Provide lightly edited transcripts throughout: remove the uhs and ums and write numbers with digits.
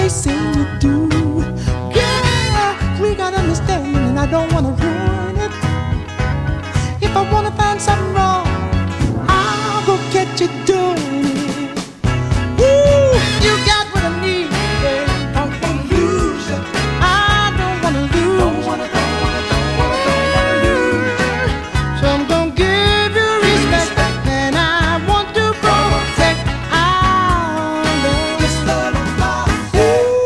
they say we do. Girl, we got understanding, and I don't wanna ruin it. If I wanna find something wrong, I'll go catch you doing it. Woo, you got what I need, baby. Don't wanna lose you. I don't wanna lose. Don't wanna lose. So I'm gonna give you respect, and I want to protect our love. This love of mine.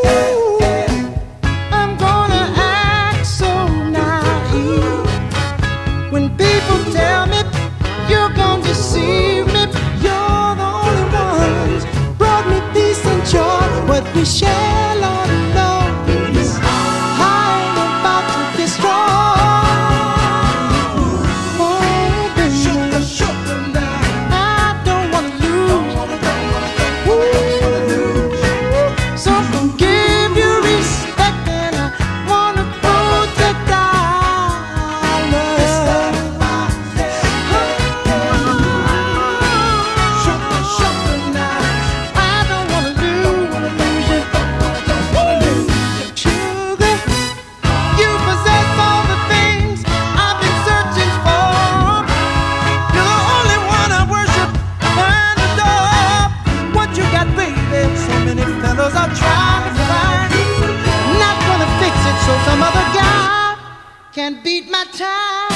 Ooh, I'm gonna act so naive when people tell me you're gonna deceive me. You're the only ones brought me peace and joy. What we share, Lord knows, I ain't about to destroy. Oh, baby, I don't wanna lose. Ooh, so I'm gonna give you respect, and I wanna protect our love. I don't wanna lose you. Sugar, you possess all the things I've been searching for. You're the only one I worship and adore. What you got, baby? So many fellows are trying to find. Not gonna fix it so some other guy can beat my time.